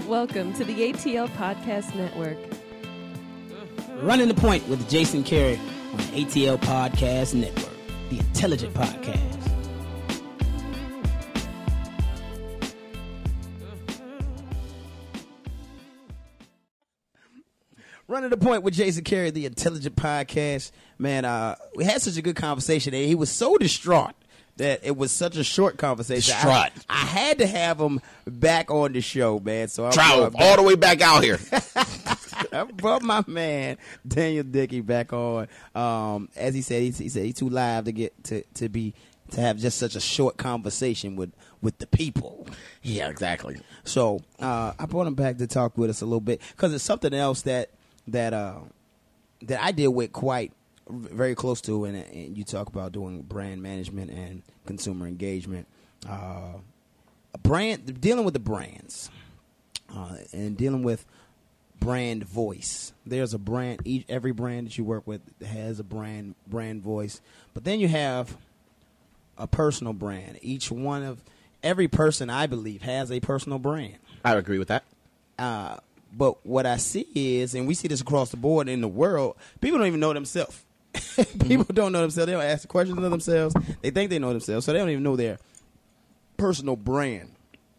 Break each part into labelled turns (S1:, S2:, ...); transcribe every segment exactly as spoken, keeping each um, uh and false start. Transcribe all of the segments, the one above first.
S1: Welcome to the A T L Podcast Network.
S2: Running the Point with Jason Carey on the A T L Podcast Network, the intelligent podcast. Running the Point with Jason Carey, the intelligent podcast. Man, uh, we had such a good conversation, and he was so distraught that it was such a short conversation.
S3: Distraught.
S2: I, I had to have him back on the show, man. So I
S3: Travel all the way back out here.
S2: I brought my man Daniel Dickey back on. Um, as he said, he, he said he's too live to get to, to be to have just such a short conversation with, with the people.
S3: Yeah, exactly.
S2: So uh, I brought him back to talk with us a little bit because it's something else that that uh, that I deal with quite very close to, and, and you talk about doing brand management and consumer engagement. Uh, a brand dealing with the brands uh, and dealing with brand voice. There's a brand. Each, every brand that you work with has a brand brand voice, but then you have a personal brand. Each one of every person, I believe, has a personal brand.
S3: I agree with that.
S2: Uh, but what I see is, and we see this across the board in the world, people don't even know themselves. People don't know themselves. They don't ask questions of themselves. They think they know themselves, so they don't even know their personal brand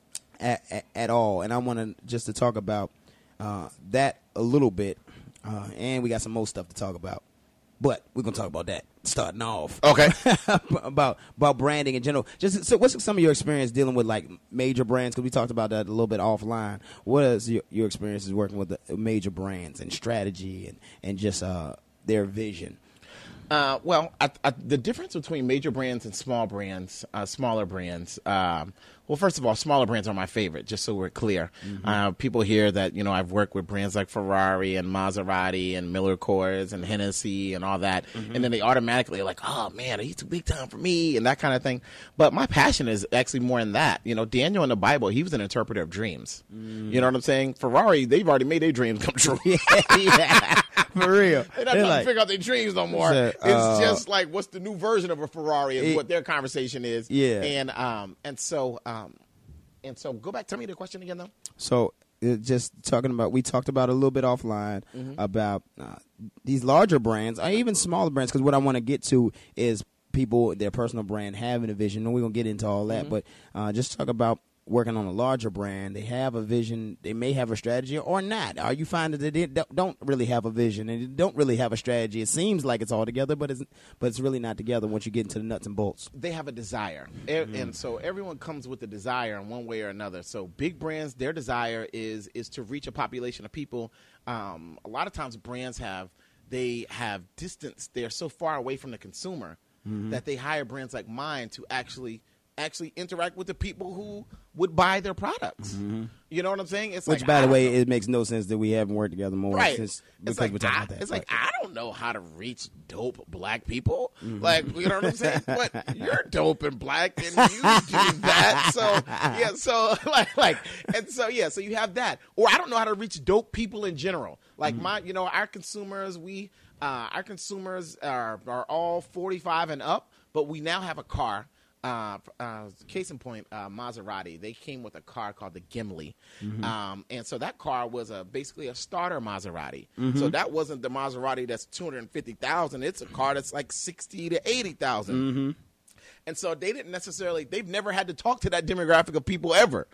S2: at, at, at all. And I want to just to talk about uh, that a little bit, uh, and we got some more stuff to talk about. But we're gonna talk about that starting off.
S3: Okay.
S2: about about branding in general. Just so, what's some of your experience dealing with like major brands? Because we talked about that a little bit offline. What is your, your experiences working with the major brands and strategy and and just uh, their vision?
S3: Uh, well, I, I, the difference between major brands and small brands, uh, smaller brands. Um, well, first of all, smaller brands are my favorite, just so we're clear. Mm-hmm. Uh, people hear that, you know, I've worked with brands like Ferrari and Maserati and Miller Coors and Hennessy and all that. Mm-hmm. And then they automatically are like, oh, man, he's too big time for me and that kind of thing. But my passion is actually more in that. You know, Daniel in the Bible, he was an interpreter of dreams. Mm. You know what I'm saying? Ferrari, they've already made their dreams come true.
S2: yeah, yeah. For real.
S3: They're not trying like, to figure out their dreams no more. Uh, it's just like, what's the new version of a Ferrari is it, what their conversation is.
S2: Yeah.
S3: And um and so um and so go back, tell me the question again though.
S2: So uh, just talking about, we talked about a little bit offline mm-hmm. about uh, these larger brands or even smaller brands, because what I want to get to is people, their personal brand having a vision, and we're going to get into all that, mm-hmm. but uh, just talk about working on a larger brand. They have a vision, they may have a strategy or not. Or you find that they don't really have a vision and they don't really have a strategy. It seems like it's all together, but it's but it's really not together once you get into the nuts and bolts.
S3: They have a desire. Mm-hmm. And so everyone comes with a desire in one way or another. So big brands, their desire is is to reach a population of people. Um, a lot of times brands have, they have distance. They're so far away from the consumer mm-hmm. that they hire brands like mine to actually actually interact with the people who would buy their products. Mm-hmm. You know what I'm saying? It's
S2: Which,
S3: like,
S2: by the way,
S3: know.
S2: it makes no sense that we haven't worked together more.
S3: Right.
S2: Since,
S3: it's
S2: because
S3: like,
S2: we're talking
S3: I,
S2: about that.
S3: it's
S2: but.
S3: like, I don't know how to reach dope black people. Mm-hmm. Like, you know what I'm saying? But you're dope and black and you do that. So, yeah, so, like, like, and so, yeah, so you have that. Or I don't know how to reach dope people in general. Like, mm-hmm. my, you know, our consumers, we, uh, our consumers are, are all forty-five and up, but we now have a car. Uh, uh, case in point, uh, Maserati. They came with a car called the Gimli, mm-hmm. um, and so that car was a basically a starter Maserati. Mm-hmm. So that wasn't the Maserati that's two hundred and fifty thousand. It's a car that's like sixty to eighty thousand. Mm-hmm. And so they didn't necessarily. They've never had to talk to that demographic of people ever.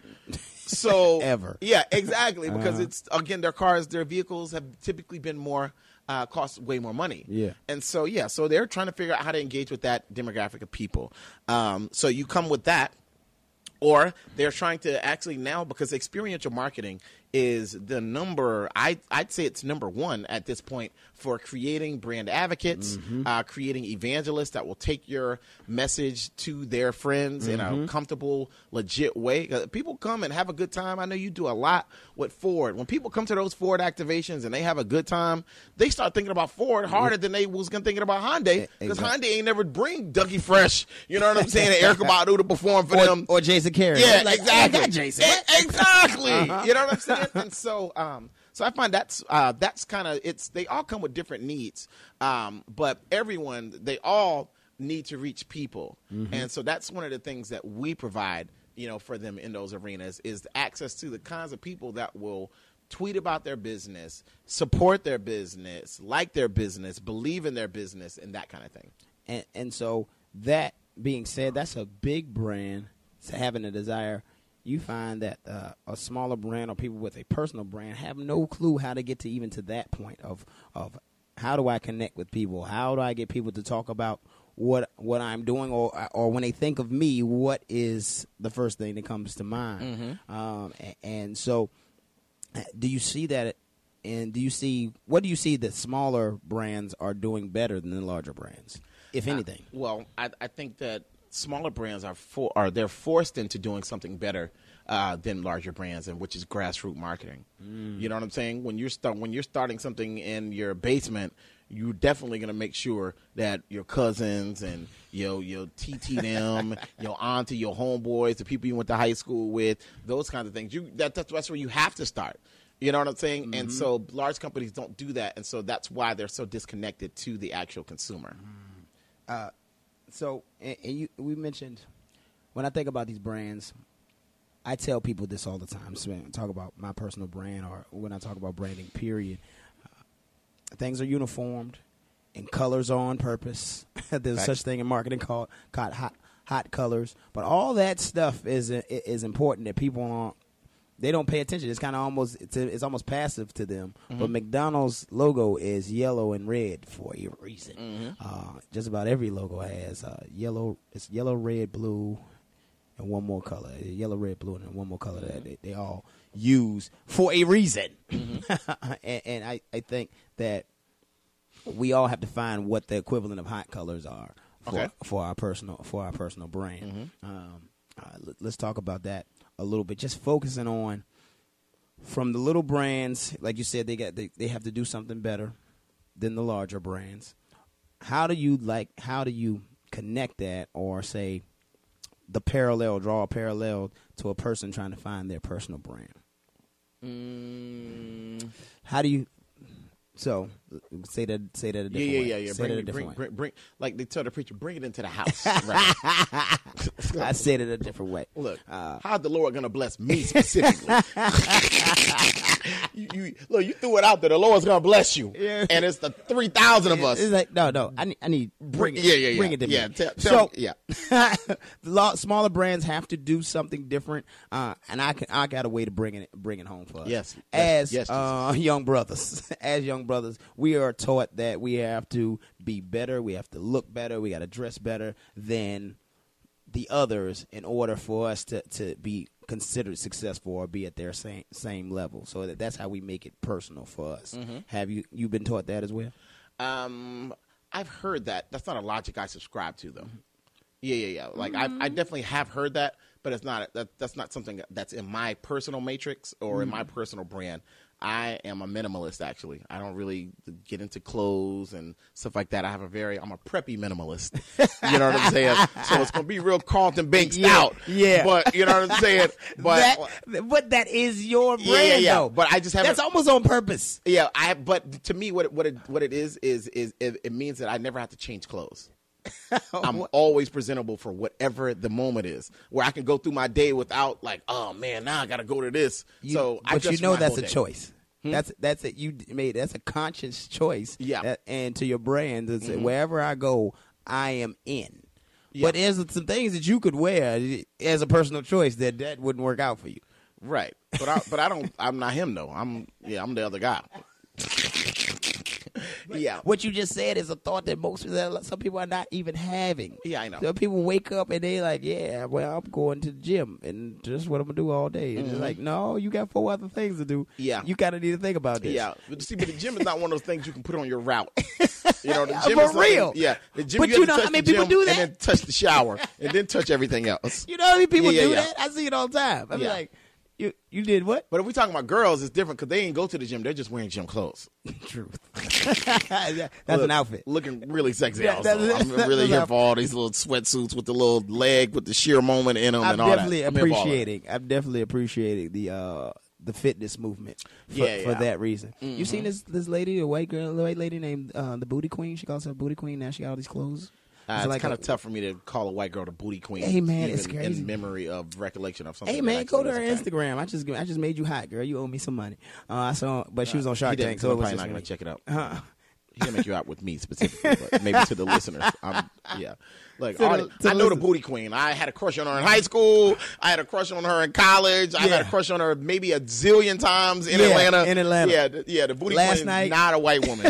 S3: So
S2: ever,
S3: yeah, exactly. Because
S2: uh-huh.
S3: it's again, their cars, their vehicles have typically been more. Uh, cost way more money.
S2: Yeah.
S3: And so, yeah, so they're trying to figure out how to engage with that demographic of people. Um, so you come with that, or they're trying to actually now, because experiential marketing is the number, I, I'd say it's number one at this point for creating brand advocates, mm-hmm. uh, creating evangelists that will take your message to their friends mm-hmm. in a comfortable, legit way. People come and have a good time. I know you do a lot with Ford. When people come to those Ford activations and they have a good time, they start thinking about Ford harder than they was thinking about Hyundai, because exactly. Hyundai ain't never bring Dougie Fresh, you know what I'm saying, and Erykah Badu to perform for
S2: or,
S3: them.
S2: Or Jason Carey.
S3: Yeah,
S2: like,
S3: exactly.
S2: I got Jason.
S3: Exactly.
S2: Uh-huh.
S3: You know what I'm saying? And so, um, so I find that's uh, that's kind of it's. They all come with different needs, um, but everyone they all need to reach people, mm-hmm. and so that's one of the things that we provide you know, for them in those arenas is access to the kinds of people that will tweet about their business, support their business, like their business, believe in their business, and that kind of thing.
S2: And, and so that being said, that's a big brand having a desire. You find that uh, a smaller brand or people with a personal brand have no clue how to get to even to that point of of how do I connect with people? How do I get people to talk about what what I'm doing, or or when they think of me, what is the first thing that comes to mind? Mm-hmm. Um, and, and so, do you see that? And do you see what do you see that smaller brands are doing better than the larger brands, if anything?
S3: Uh, well, I, I think that smaller brands are for are they're forced into doing something better uh, than larger brands, and which is grassroots marketing. Mm. You know what I'm saying? When you're start when you're starting something in your basement, you're definitely going to make sure that your cousins and your your T T them, your auntie, your homeboys, the people you went to high school with, those kinds of things. You that that's, that's where you have to start. You know what I'm saying? Mm-hmm. And so large companies don't do that, and so that's why they're so disconnected to the actual consumer.
S2: Uh, so, and, and you, we mentioned, when I think about these brands, I tell people this all the time. So when I talk about my personal brand, or when I talk about branding, period. Uh, things are uniformed, and colors are on purpose. There's
S3: Right.
S2: such thing in marketing called, called hot hot colors. But all that stuff is is important that people aren't. They don't pay attention. It's kind of almost it's, it's almost passive to them. Mm-hmm. But McDonald's logo is yellow and red for a reason. Mm-hmm. Uh, just about every logo has uh, yellow. It's yellow, red, blue, and one more color. Yellow, red, blue, and one more color mm-hmm. that they, they all use for a reason. Mm-hmm. and and I, I think that we all have to find what the equivalent of hot colors are for
S3: okay.
S2: for our personal for our personal brand. Mm-hmm. Um, uh, let's talk about that a little bit, just focusing on from the little brands, like you said, they got they, they have to do something better than the larger brands. How do you like how do you connect that, or say the parallel, draw a parallel to a person trying to find their personal brand?
S3: Mm.
S2: How do you so say that say that a different
S3: yeah,
S2: way.
S3: yeah, yeah, yeah.
S2: Say
S3: Bring,
S2: that a
S3: bring,
S2: different
S3: bring,
S2: way.
S3: bring, like they tell the preacher, bring it into the house. Right.
S2: I said it a different way.
S3: Look,
S2: uh,
S3: how's the Lord going to bless me specifically? you, you, look, you threw it out there. The Lord's going to bless you. Yeah. And it's the three thousand of us.
S2: It's like, no, no. I need, I need bring it.
S3: Yeah, yeah, yeah.
S2: Bring it to
S3: yeah,
S2: me.
S3: tell,
S2: So,
S3: tell, yeah.
S2: the lot, smaller brands have to do something different, uh, and I can, I got a way to bring it, bring it home for us.
S3: Yes.
S2: As
S3: yes,
S2: uh, young brothers, as young brothers, we are taught that we have to be better, we have to look better, we got to dress better than the others in order for us to, to be considered successful or be at their same same level. So that, that's how we make it personal for us. Mm-hmm. Have you you been taught that as well?
S3: Um, I've heard that. That's not a logic I subscribe to, though. Yeah, yeah, yeah. Like mm-hmm. I, I definitely have heard that, but it's not that. That's not something that's in my personal matrix or mm-hmm. in my personal brand. I am a minimalist, actually. I don't really get into clothes and stuff like that. I have a very, I'm a preppy minimalist. You know what I'm saying? So it's going to be real Carlton Banks
S2: yeah,
S3: out.
S2: Yeah.
S3: But, you know what I'm saying? But,
S2: that, but that is your brand,
S3: yeah, yeah, yeah.
S2: though.
S3: But I just have
S2: That's almost on purpose.
S3: Yeah. I. But to me, what it, what it, what it is, is, is it, it means that I never have to change clothes. I'm always presentable for whatever the moment is, where I can go through my day without like, oh man, now I got to go to this.
S2: You,
S3: so, I
S2: but you know that's a
S3: day.
S2: choice. Hmm? That's that's it. You made that's a conscious choice.
S3: Yeah,
S2: that, and to your brand, to say,
S3: mm-hmm.
S2: wherever I go, I am in.
S3: Yeah.
S2: But there's some things that you could wear as a personal choice that that wouldn't work out for you.
S3: Right. But I but I don't. I'm not him though. I'm yeah. I'm the other guy. Yeah.
S2: What you just said is a thought that most that some people are not even having.
S3: Yeah, I know.
S2: So people wake up and they like, yeah, well, I'm going to the gym and just what I'm gonna do all day. And
S3: mm-hmm.
S2: it's like, no, you got four other things to do.
S3: Yeah.
S2: You kind of need to think about this.
S3: Yeah. But see, but the gym is not one of those things you can put on your route. You know, the gym
S2: For
S3: is
S2: real.
S3: Yeah. The gym,
S2: But
S3: you,
S2: you
S3: have
S2: know
S3: to
S2: how
S3: touch
S2: many
S3: the
S2: people
S3: gym
S2: do that?
S3: and then touch the shower and then touch everything else.
S2: You know how many people
S3: Yeah, yeah,
S2: do
S3: yeah.
S2: that? I see it all the time. I'm
S3: Yeah.
S2: like, you you did what?
S3: But if we're talking about girls, it's different because they ain't go to the gym. They're just wearing gym clothes.
S2: Truth. That's
S3: Look,
S2: an outfit.
S3: Looking really sexy
S2: Yeah,
S3: also.
S2: that's-
S3: I'm
S2: that's
S3: really
S2: an
S3: here
S2: outfit.
S3: for all these little sweatsuits with the little leg with the sheer moment in them
S2: I'm
S3: and all that.
S2: definitely
S3: I'm here for all that.
S2: appreciating. I'm definitely appreciating the uh, the fitness movement for,
S3: Yeah,
S2: for
S3: yeah.
S2: that reason.
S3: Mm-hmm.
S2: You seen this this lady, a white girl, a white lady named uh, the Booty Queen? She calls herself Booty Queen. Now she got all these clothes.
S3: Uh,
S2: It's
S3: it's
S2: like
S3: kind
S2: a-
S3: of tough for me to call a white girl the booty queen.
S2: Hey, man,
S3: even
S2: it's crazy.
S3: in memory of recollection of something.
S2: Hey
S3: that
S2: man, go
S3: actually
S2: to her
S3: was a thing.
S2: Instagram. I just I just made you hot, girl. You owe me some money. Uh, I saw, but she was on
S3: He
S2: Shark
S3: didn't,
S2: Tank,
S3: so
S2: so
S3: I'm
S2: it was
S3: probably
S2: just
S3: not going
S2: me.
S3: to check it out.
S2: Uh,
S3: He didn't make you out with me specifically, but maybe to the listeners. I'm, yeah, like
S2: To the-
S3: already-
S2: to
S3: I
S2: the
S3: know the
S2: listeners.
S3: booty queen. I had a crush on her in high school. I had a crush on her in college. I
S2: Yeah.
S3: had a crush on her maybe a zillion times in
S2: Yeah,
S3: Atlanta.
S2: in Atlanta.
S3: Yeah, the, yeah. The booty
S2: Last
S3: queen
S2: night-
S3: is not a white woman.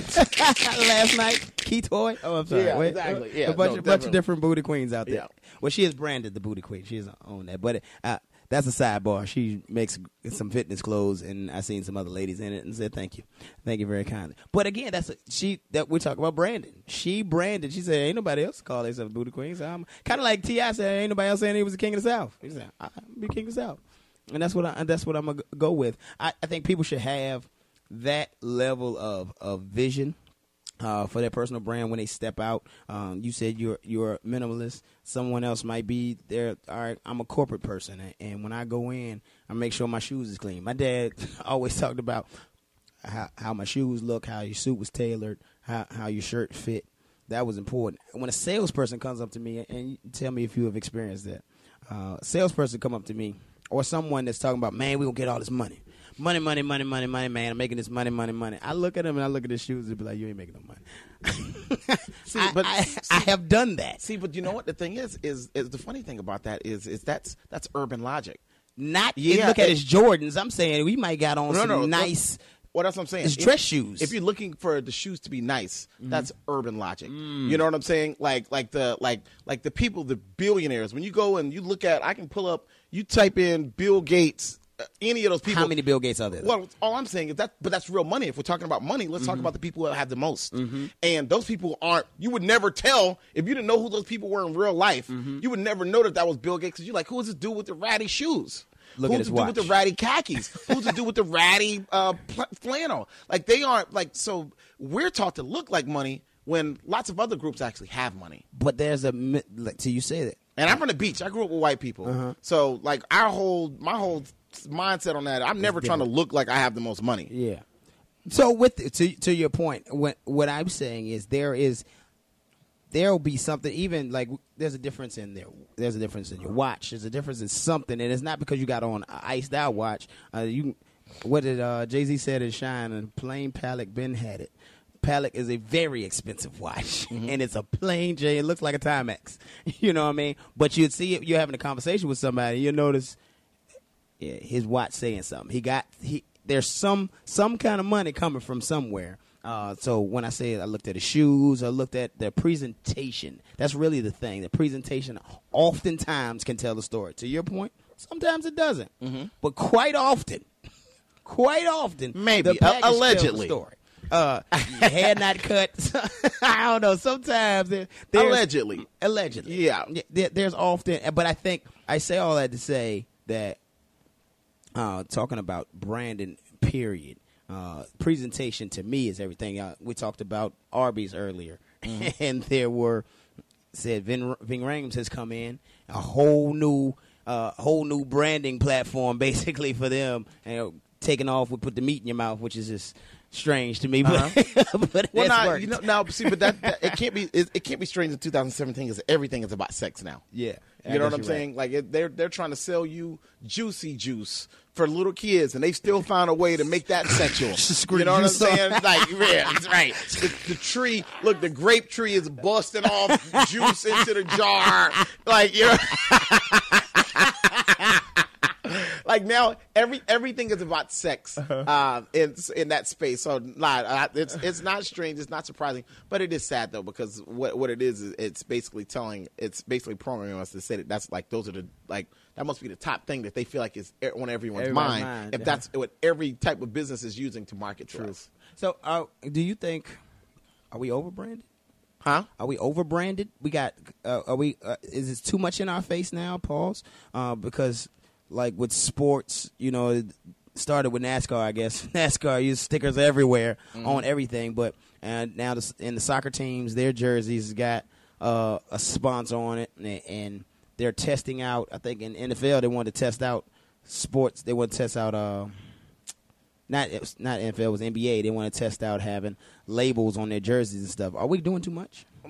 S2: Last night, Key Toy. Oh, I'm sorry.
S3: Yeah,
S2: Wait,
S3: exactly.
S2: uh,
S3: Yeah,
S2: a bunch,
S3: no,
S2: of, bunch of
S3: definitely.
S2: different booty queens out there.
S3: Yeah.
S2: Well, she is branded the booty queen. She is on that, but uh, that's a sidebar. She makes some fitness clothes, and I seen some other ladies in it, and said thank you, thank you very kindly. But again, that's a, she that we talk about branding. She branded. She said ain't nobody else call themselves booty queen. So I'm kind of like T I said ain't nobody else saying he was the king of the South. He said I'm be king of the South, and that's what I that's what I'm gonna go with. I, I think people should have that level of of vision. Uh, for their personal brand when they step out. Um, you said you're you're a minimalist. Someone else might be there. All right, I'm a corporate person, and, and when I go in, I make sure my shoes is clean. My dad always talked about how, how my shoes look, how your suit was tailored, how how your shirt fit. That was important. When a salesperson comes up to me, and you tell me if you have experienced that, uh, a salesperson come up to me, or someone that's talking about, man, we gonna get all this money. Money, money, money, money, money, man. I'm making this money, money, money. I look at him and I look at his shoes and be like, you ain't making no money.
S3: See,
S2: I,
S3: but
S2: I,
S3: see-
S2: I have done that.
S3: See, but you know what the thing is? Is is the funny thing about that is is that's that's urban logic.
S2: Not
S3: Yeah,
S2: look at
S3: it-
S2: his Jordans. I'm saying we might got on
S3: No,
S2: some
S3: no,
S2: nice.
S3: Well, that's what I'm saying.
S2: It's
S3: If-
S2: dress shoes.
S3: If you're looking for the shoes to be nice,
S2: Mm-hmm.
S3: that's urban logic.
S2: Mm.
S3: You know what I'm saying? Like, like the like like the people, the billionaires. When you go and you look at, I can pull up. You type in Bill Gates, uh, any of those people.
S2: How many Bill Gates are there?
S3: Well, all I'm saying is that, but that's real money. If we're talking about money, let's
S2: Mm-hmm.
S3: talk about the people that have the most. And those people aren't. You would never tell if you didn't know who those people were in real life.
S2: Mm-hmm.
S3: You would never know that that was Bill Gates because you're like, who is this dude with the ratty shoes?
S2: Look
S3: Who's
S2: at his
S3: the dude with
S2: watch.
S3: the ratty khakis? Who's the dude with the ratty uh, pl- flannel? Like they aren't like. So we're taught to look like money when lots of other groups actually have money.
S2: But there's a mi- like till you say that.
S3: And I'm from the beach. I grew up with white people.
S2: Uh-huh.
S3: So like our whole my whole mindset on that. I'm never trying to look like I have the most money.
S2: Yeah. So with to to your point, what what I'm saying is there is there'll be something even like there's a difference in there. There's a difference in your watch. There's a difference in something, and it's not because you got on an iced out watch. Uh, you what did uh, Jay-Z said in Shine, and plain Patek Ben had it. Patek is a very expensive watch, and it's a plain J. It looks like a Timex. You know what I mean? But you'd see it. You're having a conversation with somebody. You notice yeah, his watch saying something. He got he. There's some some kind of money coming from somewhere. Uh, so when I say I looked at the shoes, I looked at their presentation. That's really the thing. The presentation oftentimes can tell the story. To your point, sometimes it doesn't. But quite often, quite often,
S3: Maybe,
S2: the package
S3: uh,
S2: tells the
S3: allegedly.
S2: story. Uh, your hair not cut. I don't know. Sometimes there, there's-
S3: Allegedly.
S2: allegedly,
S3: Yeah.
S2: There, there's often, but I think I say all that to say that uh, talking about branding, period. Uh, presentation to me is everything. Uh, we talked about Arby's earlier, and there were said Vin, Ving Rhames has come in a whole new, uh, whole new branding platform basically for them, and taking off. We put the meat in your mouth, which is just strange to me, but,
S3: Uh-huh.
S2: but
S3: Well,
S2: it's
S3: now
S2: worked.
S3: you know now see, but that, that it can't be it, it can't be strange in two thousand seventeen because everything is about sex now.
S2: yeah,
S3: You know what I'm saying? Like it, they're they're trying to sell you juicy juice for little kids, and they still found a way to make that sexual.
S2: Squirt
S3: You know what I'm
S2: juice on.
S3: saying? Like, yeah, that's right. The, the tree, look, the grape tree is busting off juice into the jar. Like you know. Like now, every everything is about sex uh, in in that space. So, not uh, it's it's not strange. It's not surprising, but it is sad though because what what it is is it's basically telling, it's basically programming us to say that that's like those are the like that must be the top thing that they feel like is e- on everyone's
S2: Everybody's
S3: mind.
S2: mind,
S3: If
S2: yeah.
S3: that's what every type of business is using to market to us.
S2: So, uh, do you think are we over branded?
S3: Huh?
S2: Are we over branded? We got. Uh, are we? Uh, is it too much in our face now? Pause. Uh, because like with sports, you know, it started with NASCAR. I guess NASCAR used stickers everywhere on everything, but and now the, in the soccer teams, their jerseys got uh, a sponsor on it, and, and they're testing out. I think in N F L they wanted to test out sports. They want to test out. Uh, Not it was not N F L, it was N B A. They want to test out having labels on their jerseys and stuff. Are we doing too much?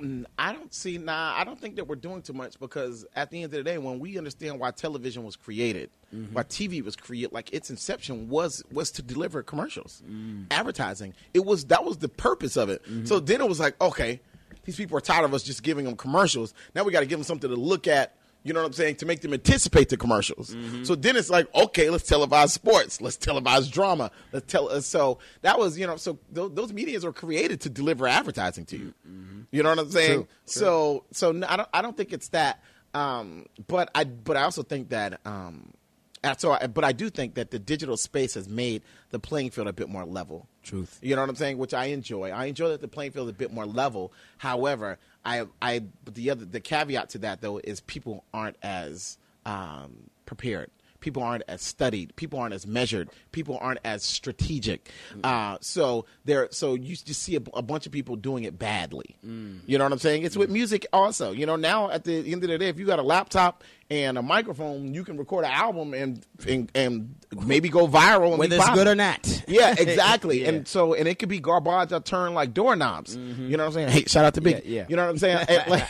S3: Mm, I don't see. Nah, I don't think that we're doing too much because at the end of the day, when we understand why television was created, mm-hmm. why T V was created, like its inception was was to deliver commercials, mm. advertising. It was that was the purpose of it. Mm-hmm. So then it was like, okay, these people are tired of us just giving them commercials. Now we got to give them something to look at. You know what I'm saying? To make them anticipate the commercials. Mm-hmm. So then it's like, okay, let's televise sports. Let's televise drama. Let's tell. Uh, so that was, you know, so th- those medias are created to deliver advertising to you. Mm-hmm. You know what I'm saying? True. So, so no, I don't, I don't think it's that. Um, but I, but I also think that, um, and so, I, but I do think that the digital space has made the playing field a bit more level.
S2: Truth.
S3: You know what I'm saying? Which I enjoy. I enjoy that the playing field is a bit more level. However, I, I, but the other, the caveat to that though is people aren't as um, prepared. People aren't as studied. People aren't as measured. People aren't as strategic. Mm. Uh, so there, so you just see a, a bunch of people doing it badly. Mm. You know what I'm saying? It's mm. with music also. You know, now at the end of the day, if you got a laptop and a microphone, you can record an album and and, and maybe go viral. And
S2: whether it's good or not.
S3: Yeah, exactly.
S2: yeah.
S3: And so, and it could be garbage that turn like doorknobs. Mm-hmm. You know what I'm saying? Hey, shout out to Big.
S2: Yeah, yeah.
S3: You know what I'm saying?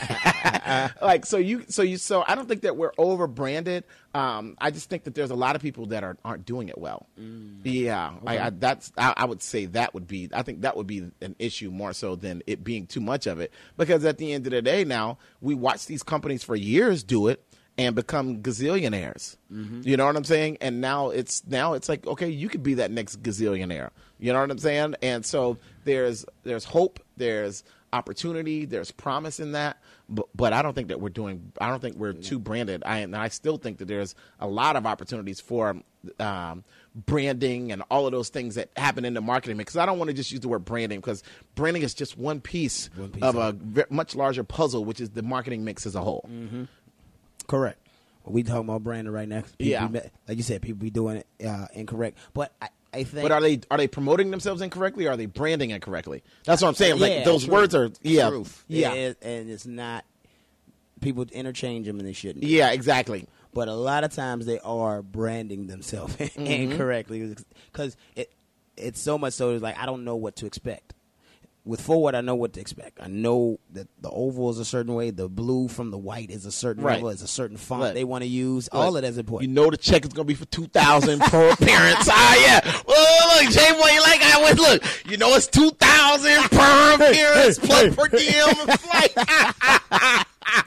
S3: like, like, so you, so you, so I don't think that we're over branded. Um, I just think that there's a lot of people that are aren't doing it well. Mm. Yeah, okay. I, I, that's I, I would say that would be. I think that would be an issue more so than it being too much of it. Because at the end of the day, now we watch these companies for years do it and become gazillionaires. Mm-hmm. You know what I'm saying? And now it's now it's like, okay, you could be that next gazillionaire. You know what I'm saying? And so there's there's hope, there's opportunity, there's promise in that. But, but I don't think that we're doing. I don't think we're too branded. I and I still think that there's a lot of opportunities for um, branding and all of those things that happen in the marketing. Because I don't want to just use the word branding because branding is just one piece, one piece of, of a v- much larger puzzle, which is the marketing mix as a whole.
S2: Mm-hmm. Correct. Well, we talking about branding right now. People
S3: yeah,
S2: be, like you said, people be doing it uh, incorrect. But I, I think.
S3: But are they are they promoting themselves incorrectly? Or are they branding incorrectly? That's what I'm saying. Like
S2: yeah,
S3: those
S2: true.
S3: words are yeah,
S2: Truth.
S3: yeah,
S2: it, and it's not. People interchange them and they shouldn't.
S3: Yeah, exactly.
S2: But a lot of times they are branding themselves mm-hmm. incorrectly because it it's so much so it's like I don't know what to expect. With forward, I know what to expect. I know that the oval is a certain way. The blue from the white is a certain
S3: right.
S2: level. It's a certain font
S3: right.
S2: they want to use.
S3: Right.
S2: All of that's important.
S3: You know the check is going to be for two thousand per appearance. Ah, yeah. Well, look, Jay Boy, you like I went, look, you know it's two thousand per appearance plus hey, per diem and flight.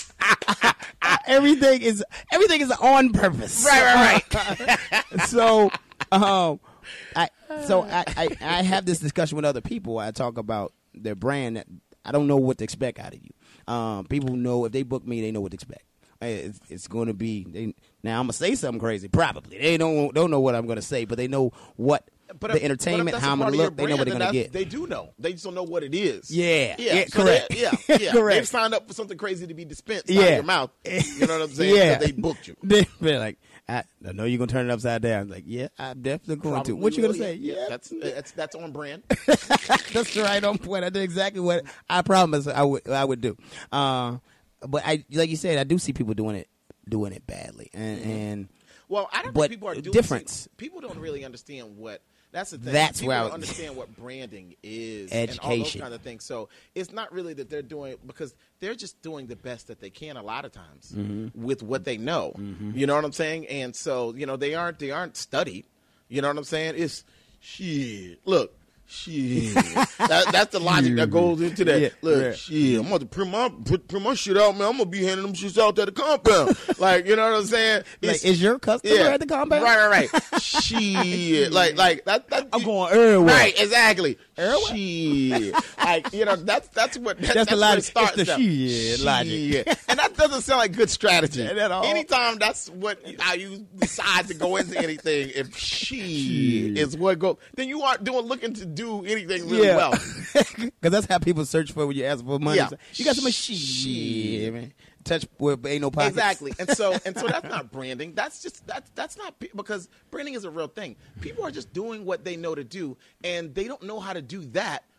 S2: everything is everything is on purpose.
S3: Right, right, right.
S2: so, um, I so I, I I have this discussion with other people. I talk about their brand. That I don't know what to expect out of you. Um, people know if they book me, they know what to expect. It's, it's going to be they, now. I'm gonna say something crazy. Probably they don't don't know what I'm going to say, but they know what. But the if, entertainment,
S3: but
S2: how I'm going to look, they know what they're going to get.
S3: They do know. They just don't know what it is.
S2: Yeah,
S3: yeah,
S2: yeah
S3: so
S2: correct.
S3: They, yeah, yeah.
S2: correct.
S3: They've signed up for something crazy to be dispensed
S2: yeah.
S3: out of your mouth. You know what I'm saying?
S2: Yeah,
S3: they booked you.
S2: They're like, I, I know you're going to turn it upside down. I'm like, yeah, I'm definitely going
S3: Probably
S2: to. What you going to
S3: will,
S2: say?
S3: Yeah,
S2: yeah,
S3: that's that's that's on brand.
S2: That's right on point. I did exactly what I promised I would I would do. Uh, but I, like you said, I do see people doing it doing it badly, and, mm-hmm. and
S3: well, I don't
S2: but
S3: think people are doing
S2: difference.
S3: See, people don't really understand what. That's the thing.
S2: That's
S3: people
S2: where
S3: don't
S2: I,
S3: understand what branding is,
S2: education,
S3: and all those kind of things. So it's not really that they're doing because they're just doing the best that they can a lot of times mm-hmm. with what they know. Mm-hmm. You know what I'm saying? And so you know they aren't they aren't studied. You know what I'm saying? It's shit. Look. Shit, that, that's the logic that goes into that.
S2: Yeah,
S3: Look,
S2: yeah.
S3: shit, I'm going to print my print, print my shit out, man. I'm gonna be handing them shits out at the compound. Like, you know what I'm saying?
S2: It's, like, is your customer
S3: yeah,
S2: at the compound?
S3: Right, right, right. Shit, like, like that. that
S2: I'm going everywhere.
S3: Right, exactly.
S2: Everywhere?
S3: Shit, like you know, that's that's what that,
S2: that's,
S3: that's
S2: the
S3: where
S2: logic.
S3: it starts.
S2: It's the shit,
S3: shit
S2: logic,
S3: and that doesn't sound like good strategy
S2: at all.
S3: Anytime that's what how you decide to go into anything, if shit is what go, then you aren't doing looking to do anything really
S2: yeah.
S3: well.
S2: Because that's how people search for when you ask for money.
S3: Yeah.
S2: So, you got some shit, shit, man. Touch where ain't no pockets.
S3: Exactly, and so and so that's not branding. That's just that's that's not because branding is a real thing. People are just doing what they know to do, and they don't know how to do that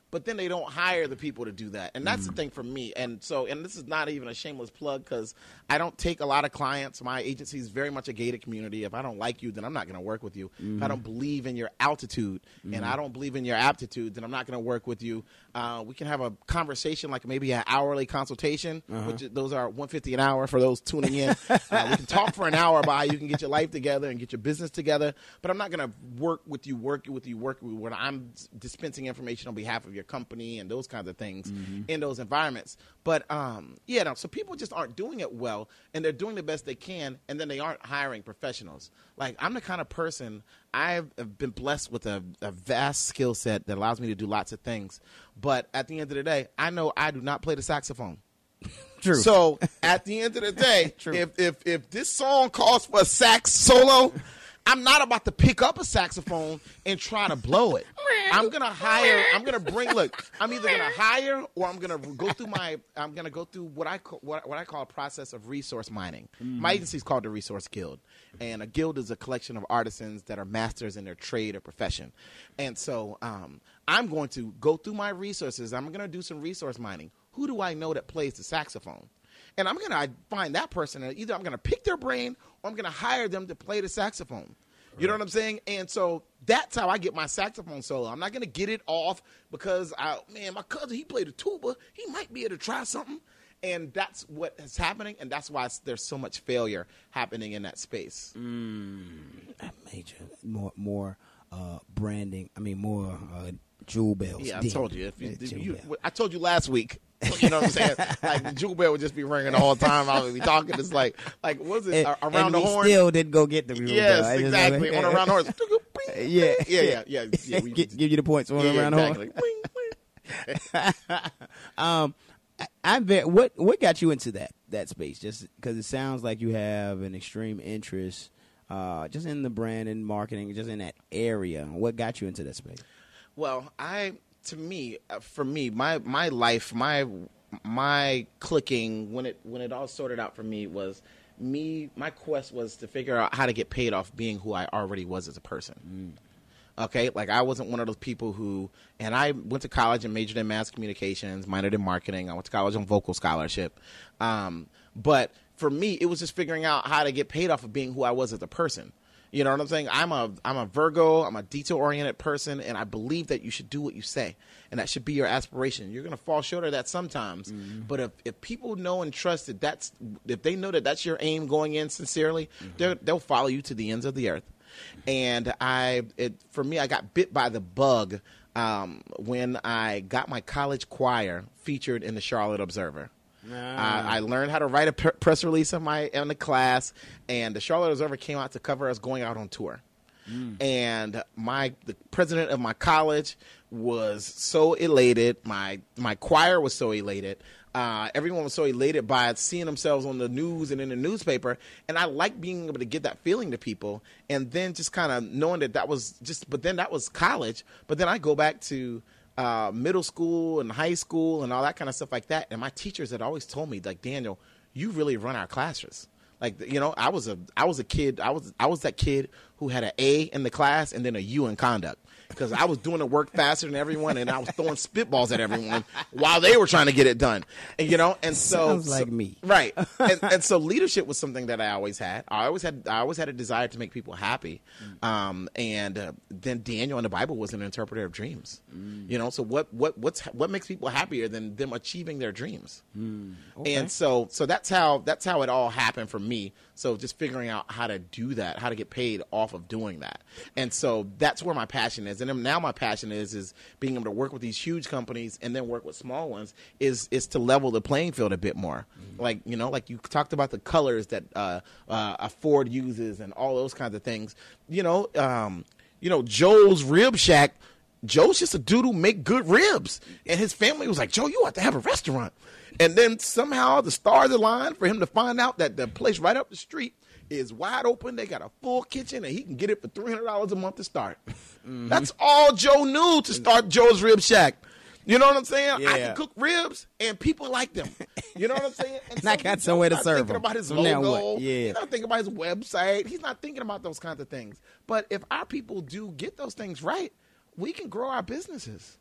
S3: but then they don't hire the people to do that. And that's mm-hmm. the thing for me. And so, and this is not even a shameless plug because I don't take a lot of clients. My agency is very much a gated community. If I don't like you, then I'm not going to work with you. Mm-hmm. If I don't believe in your altitude mm-hmm. and I don't believe in your aptitude, then I'm not going to work with you. Uh, we can have a conversation, like maybe an hourly consultation, uh-huh. which those are one hundred fifty dollars an hour for those tuning in. uh, we can talk for an hour about how you can get your life together and get your business together. But I'm not going to work with you, work with you, work with you when I'm dispensing information on behalf of your company and those kinds of things mm-hmm. in those environments. But um, yeah, no, so people just aren't doing it well, and they're doing the best they can, and then they aren't hiring professionals. Like, I'm the kind of person, I've been blessed with a, a vast skill set that allows me to do lots of things. But at the end of the day, I know I do not play the saxophone.
S2: True.
S3: So at the end of the day, if, if if this song calls for a sax solo, I'm not about to pick up a saxophone and try to blow it. I'm gonna hire. I'm gonna bring. Look, I'm either gonna hire or I'm gonna go through my. I'm gonna go through what I call, what, what I call a process of resource mining. Mm-hmm. My agency is called the Resource Guild, and a guild is a collection of artisans that are masters in their trade or profession. And so um, I'm going to go through my resources. I'm gonna do some resource mining. Who do I know that plays the saxophone? And I'm going to find that person, and either I'm going to pick their brain or I'm going to hire them to play the saxophone. You know what I'm saying? And so that's how I get my saxophone solo. I'm not going to get it off because, I, man, my cousin, he played a tuba. He might be able to try something. And that's what is happening, and that's why there's so much failure happening in that space.
S2: Mm, major, more, more uh, branding. I mean, more uh, jewel bells.
S3: Yeah, I told you. If you, if you I told you last week. You know what I'm saying? Like the jewel bell would just be ringing the whole time. I would be talking. It's like, like what was it?
S2: And,
S3: around
S2: and
S3: the
S2: we
S3: horn.
S2: Still didn't go get the jewel
S3: yes,
S2: bell.
S3: exactly. On around the horn.
S2: yeah,
S3: yeah, yeah, yeah. yeah we,
S2: give, give you the points on
S3: yeah,
S2: around
S3: exactly.
S2: the horn. um, I, I bet. What what got you into that that space? Just because it sounds like you have an extreme interest, uh, just in the brand and marketing, just in that area. What got you into that space?
S3: Well, I. To me, uh, for me, my my life, my my clicking when it when it all sorted out for me was me. My quest was to figure out how to get paid off being who I already was as a person. Mm. Okay, like I wasn't one of those people who, and I went to college and majored in mass communications, minored in marketing. I went to college on vocal scholarship, um, but for me, it was just figuring out how to get paid off of being who I was as a person. You know what I'm saying? I'm a I'm a Virgo. I'm a detail-oriented person, and I believe that you should do what you say, and that should be your aspiration. You're going to fall short of that sometimes, mm-hmm. but if, if people know and trust that that's if they know that that's your aim going in sincerely, mm-hmm. they'll follow you to the ends of the earth. And I, it, for me, I got bit by the bug um, when I got my college choir featured in the Charlotte Observer. Uh, I learned how to write a p- press release in my in the class, and the Charlotte Observer came out to cover us going out on tour. Mm. And my the president of my college was so elated. My my choir was so elated. Uh, everyone was so elated by seeing themselves on the news and in the newspaper. And I like being able to get that feeling to people, and then just kind of knowing that that was just. But then that was college. But then I go back to. Uh, middle school and high school and all that kind of stuff like that. And my teachers had always told me, like, Daniel, you really run our classes. Like, you know, I was a I was a kid. I was I was that kid who had an A in the class and then a U in conduct because I was doing the work faster than everyone, and I was throwing spitballs at everyone while they were trying to get it done. And you know, and so
S2: sounds like
S3: so,
S2: me,
S3: right? And, and so leadership was something that I always had. I always had I always had a desire to make people happy. Um, and uh, then Daniel in the Bible was an interpreter of dreams. Mm. You know, so what what what's what makes people happier than them achieving their dreams? Mm. Okay. And so so that's how that's how it all happened for me. So just figuring out how to do that, how to get paid off of doing that. And so that's where my passion is. And then now my passion is is being able to work with these huge companies and then work with small ones is is to level the playing field a bit more. Mm-hmm. Like, you know, like you talked about the colors that uh, uh, a Ford uses and all those kinds of things. You know, um, you know, Joe's Rib Shack, Joe's just a dude who make good ribs. And his family was like, Joe, you ought to have a restaurant. And then somehow the stars aligned for him to find out that the place right up the street is wide open. They got a full kitchen, and he can get it for three hundred dollars a month to start. Mm-hmm. That's all Joe knew to start Joe's Rib Shack. You know what I'm saying? Yeah. I can cook ribs, and people like them. You know what I'm saying? And,
S2: and so I got some way to serve
S3: them. He's not thinking about his logo. Yeah. He's not thinking about his website. He's not thinking about those kinds of things. But if our people do get those things right, we can grow our businesses.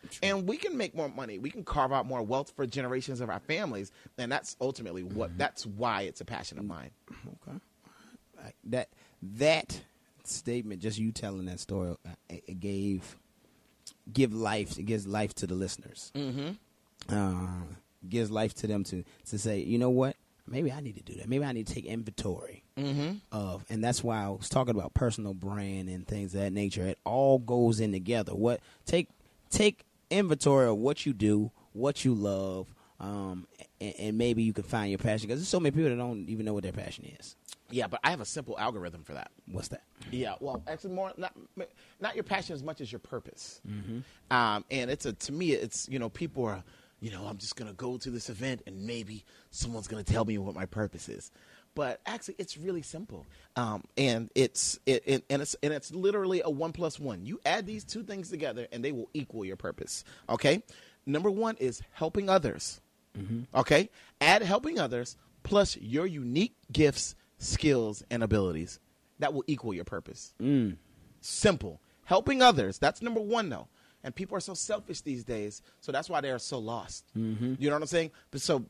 S3: and we can make more money. We can carve out more wealth for generations of our families, and that's ultimately what. Mm-hmm. That's why it's a passion of mine.
S2: Okay, right. that that statement, just you telling that story, it, it gave give life. It gives life to the listeners.
S3: Mm-hmm.
S2: Uh, gives life to them to to say, you know what? Maybe I need to do that. Maybe I need to take inventory
S3: mm-hmm.
S2: of, and that's why I was talking about personal brand and things of that nature. It all goes in together. What take take inventory of what you do, what you love, um, and, and maybe you can find your passion. Because there's so many people that don't even know what their passion is.
S3: Yeah, but I have a simple algorithm for that.
S2: What's that?
S3: Yeah, well, actually, more not not your passion as much as your purpose.
S2: Mm-hmm.
S3: Um, and it's a to me, it's you know, people are. You know, I'm just going to go to this event and maybe someone's going to tell me what my purpose is. But actually, it's really simple. Um, and it's it, it and it's and it's literally a one plus one. You add these two things together and they will equal your purpose. Okay? Number one is helping others.
S2: Mm-hmm.
S3: Okay? Add helping others plus your unique gifts, skills, and abilities. That will equal your purpose.
S2: Mm.
S3: Simple. Helping others. That's number one, though. And people are so selfish these days, so that's why they are so lost.
S2: Mm-hmm.
S3: You know what I'm saying? But so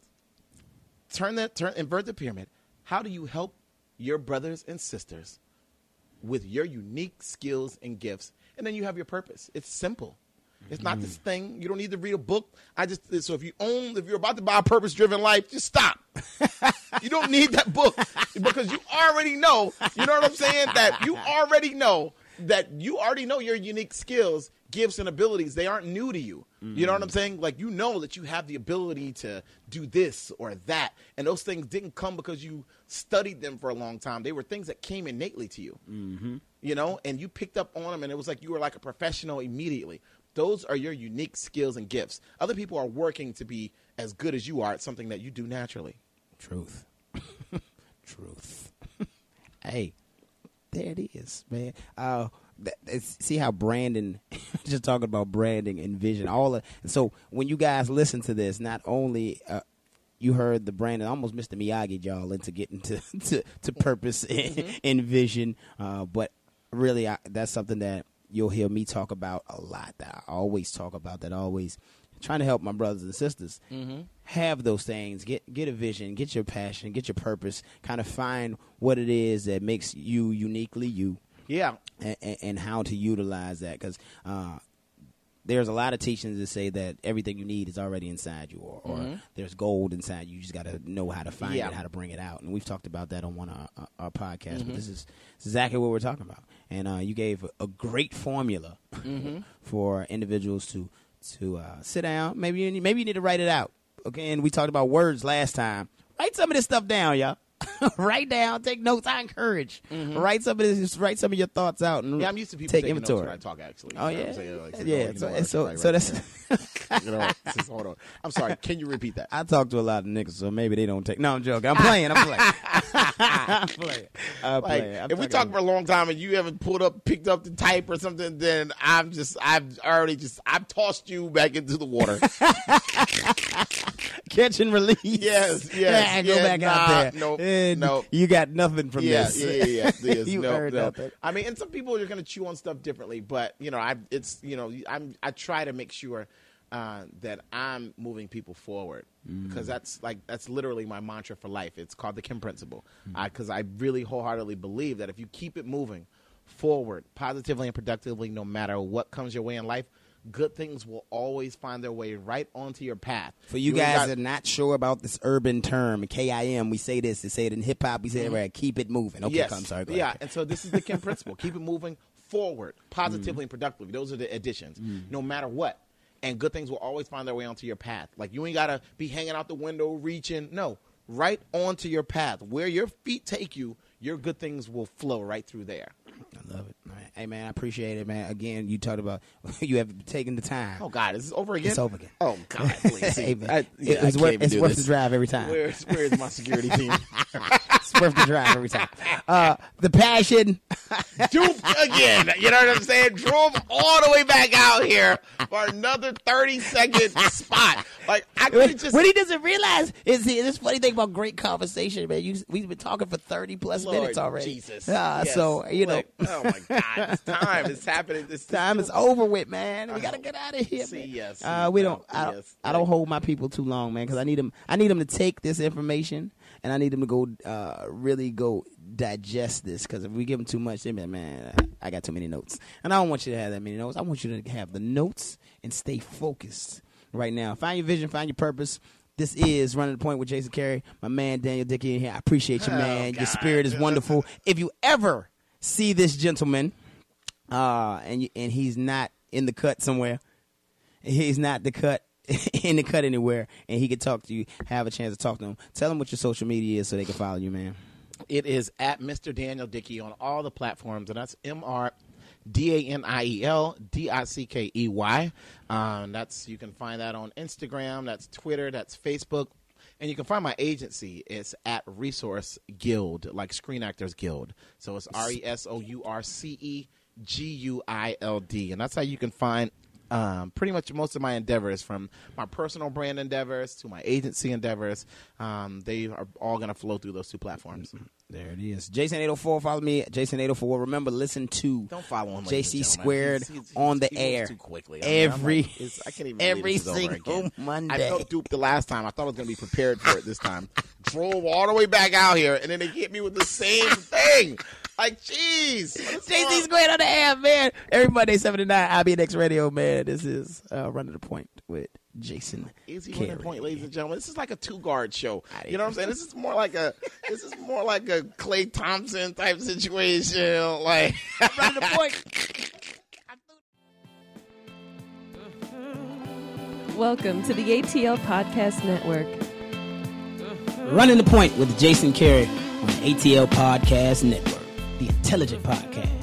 S3: turn that, turn, invert the pyramid. How do you help your brothers and sisters with your unique skills and gifts? And then you have your purpose. It's simple. It's mm-hmm. not this thing. You don't need to read a book. I just so if you own, if you're about to buy a purpose-driven life, just stop. You don't need that book because you already know. You know what I'm saying? That you already know that you already know your unique skills, gifts, and abilities. They aren't new to you. Mm-hmm. You know what I'm saying? Like, you know that you have the ability to do this or that. And those things didn't come because you studied them for a long time. They were things that came innately to you.
S2: Mm-hmm.
S3: You know, and you picked up on them, and it was like you were like a professional immediately. Those are your unique skills and gifts. Other people are working to be as good as you are at something that you do naturally.
S2: Truth. Truth. Hey, there it is, man. Uh, that, see how branding, just talking about branding and vision, all of, and so when you guys listen to this, not only uh, you heard the brand, almost Mister Miyagi y'all into getting to to, to purpose and, mm-hmm. and vision, uh, but really I, that's something that you'll hear me talk about a lot. That I always talk about. That I always trying to help my brothers and sisters
S3: mm-hmm.
S2: have those things. Get get a vision, get your passion, get your purpose. Kind of find what it is that makes you uniquely you.
S3: Yeah,
S2: and, and, and how to utilize that, because uh, there's a lot of teachings that say that everything you need is already inside you, or, or mm-hmm. there's gold inside you. You just got to know how to find
S3: yeah.
S2: it, how to bring it out. And we've talked about that on one of our, our podcasts.
S3: Mm-hmm.
S2: But this is exactly what we're talking about. And uh, you gave a, a great formula
S3: mm-hmm.
S2: for individuals to to uh, sit down. Maybe you need, maybe you need to write it out. Okay, and we talked about words last time. Write some of this stuff down, y'all. Write down, take notes. I encourage.
S3: Mm-hmm.
S2: Write some of this. Write some of your thoughts out. And
S3: yeah, I'm used to people
S2: take
S3: taking
S2: inventory.
S3: notes when I talk. Actually,
S2: oh
S3: you know
S2: yeah,
S3: saying, like,
S2: yeah.
S3: oh,
S2: So,
S3: know,
S2: so,
S3: right,
S2: so
S3: right,
S2: that's.
S3: you know, just, hold on. I'm sorry. Can you repeat that?
S2: I talk to a lot of niggas, so maybe they don't take. No, I'm joking. I'm playing. I'm playing. I'm playing. I'm
S3: like,
S2: playing. I'm
S3: if we talk for a long time and you haven't pulled up, picked up the type or something, then I'm just, I've already just, I've tossed you back into the water.
S2: Catch and release.
S3: Yes, yes.
S2: Yeah, go
S3: yeah,
S2: back
S3: nah,
S2: out there.
S3: Nope,
S2: And
S3: nope.
S2: You got nothing from
S3: yeah,
S2: this.
S3: Yeah, yeah, yeah. Yes,
S2: you
S3: no,
S2: heard
S3: no.
S2: nothing.
S3: I mean, and some people are going to chew on stuff differently, but you know, I, it's, you know, I'm, I try to make sure uh, that I'm moving people forward, because mm. that's like that's literally my mantra for life. It's called the Kim Principle, because mm. I, I really wholeheartedly believe that if you keep it moving forward positively and productively, no matter what comes your way in life, good things will always find their way right onto your path.
S2: For you, you guys got, that are not sure about this urban term, K I M, we say this. They say it in hip hop. We say mm-hmm. it right. Keep it moving. Okay,
S3: yes.
S2: I'm sorry. Go
S3: yeah,
S2: ahead.
S3: and so this is the Kim Principle. Keep it moving forward, positively mm-hmm. and productively. Those are the additions, mm-hmm. no matter what. And good things will always find their way onto your path. Like, you ain't got to be hanging out the window, reaching. No, right onto your path. Where your feet take you, your good things will flow right through there.
S2: I love it. Man. Hey, man, I appreciate it, man. Again, you talked about you have taken the time.
S3: Oh, God, is this over again?
S2: It's over again.
S3: Oh, God, please.
S2: Hey, man.
S3: I, yeah,
S2: it's
S3: I
S2: worth, it's worth the drive every time.
S3: Where's, where's my security team?
S2: It's birthday drive every time. Uh, the passion.
S3: Duped again. You know what I'm saying? Drove all the way back out here for another thirty second spot. Like, I could just.
S2: What he doesn't realize is the, this funny thing about great conversation, man. You, we've been talking for thirty plus
S3: Lord
S2: minutes already.
S3: Jesus.
S2: Uh,
S3: Yes.
S2: So, you know.
S3: Like, oh, my God. It's time. It's happening. This
S2: Time is over with, man. We gotta get out of here.
S3: See,
S2: man.
S3: yes.
S2: Uh, we
S3: no,
S2: don't. I don't.
S3: yes.
S2: I don't hold my people too long, man, because I need them. I need them to take this information, and I need them to go uh, really go digest this. Because if we give them too much, they be like, man, I got too many notes, and I don't want you to have that many notes. I want you to have the notes and stay focused right now. Find your vision. Find your purpose. This is Running the Point with Jason Carey, my man Daniel Dickey in here. I appreciate you, man.
S3: Oh,
S2: your
S3: God.
S2: spirit is wonderful. If you ever see this gentleman, uh, and you, and he's not in the cut somewhere, he's not the cut in the cut anywhere, and he can talk to you, have a chance to talk to him. Tell him what your social media is so they can follow you, man.
S3: It is at Mister Daniel Dickey on all the platforms, and that's M R D A N I E L D I C K E Y. Um, that's you can find that on Instagram, that's Twitter, that's Facebook. And you can find my agency. It's at Resource Guild, like Screen Actors Guild. So it's R E S O U R C E G U I L D. And that's how you can find um, pretty much most of my endeavors, from my personal brand endeavors to my agency endeavors. Um, they are all going to flow through those two platforms.
S2: There it is. Jason eight oh four. Follow me at Jason eight oh four. Remember, listen to
S3: Don't follow him,
S2: J C
S3: ladies and
S2: Squared
S3: gentlemen. He's- he's-
S2: on the
S3: he moves
S2: air
S3: too quickly. I mean, I'm
S2: every
S3: like, it's- I can't even
S2: every
S3: believe this is over
S2: single
S3: again.
S2: Monday.
S3: I felt duped the last time. I thought I was going to be prepared for it this time. Drove all the way back out here, and then they hit me with the same thing. Like, jeez.
S2: J C Squared on the air, man. Every Monday, seven to nine, I B N X Radio, man. This is uh, Running the Point with Jason
S3: Easy
S2: Carey.
S3: winning point, ladies and gentlemen. This is like a two guard show.
S2: I
S3: You know what I'm saying? This is more like a this is more like a Klay Thompson type situation. Like
S2: Running the Point.
S1: Welcome to the A T L Podcast Network.
S2: Running the Point with Jason Carey on the A T L Podcast Network, the intelligent podcast.